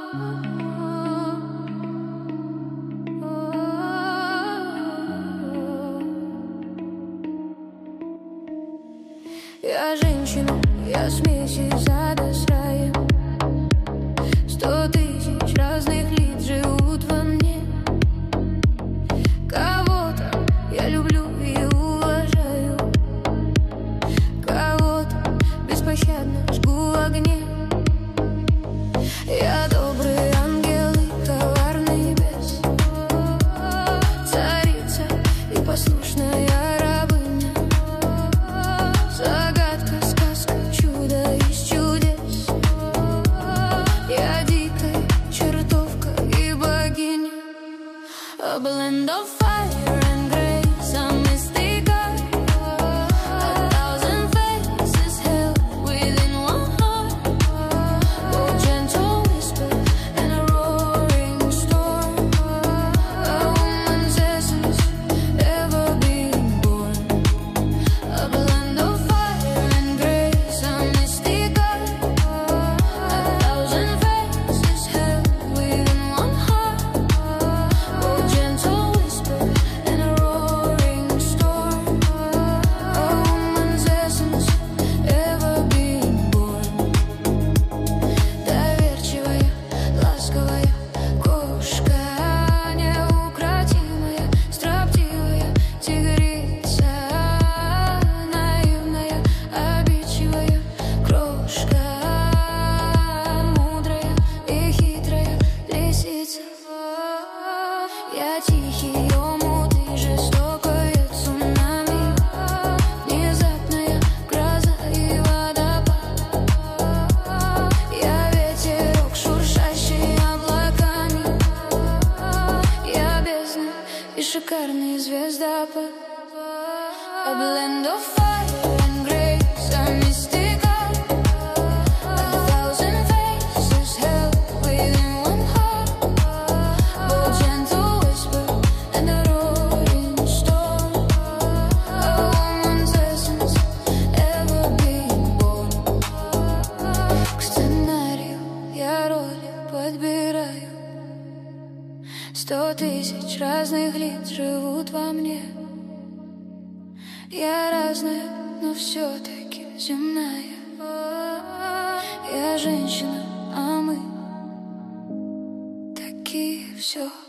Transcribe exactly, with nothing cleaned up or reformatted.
Я женщина, я смесь из ада с раем. Сто тысяч разных лиц живут во мне. Кого-то я люблю и уважаю, кого-то беспощадно жгу в огне. Я добрый ангел и коварный бес, царица и послушная рабыня, загадка, сказка, чудо из чудес. Я дикая чертовка и богиня. A blend of fire and grace, a mystic eye, a thousand faces held within one heart, a gentle whisper and a roaring storm, a woman's essence ever being born. A blend of fire and grace, a mystic eye, a thousand faces held within one heart, a gentle whisper and a roaring storm, a woman's essence ever being born. Доверчивая, ласковая кошка, неукротимая, строптивая тигрица, наивная, обидчивая крошка, мудрая и хитрая лисица. Я тихий омут и жестокое цунами, внезапная гроза и водопад. Я ветерок, шуршащий облаками, я бездна и шикарный звездопад. A blend of fire and grace, a mystic eye, a thousand faces held within one heart, a gentle whisper and a roaring storm, a woman's essence ever being born. К сценарию я роли подбираю. Сто тысяч разных лиц живут во мне. Я разная, но все-таки земная. Я женщина, а мы такие все.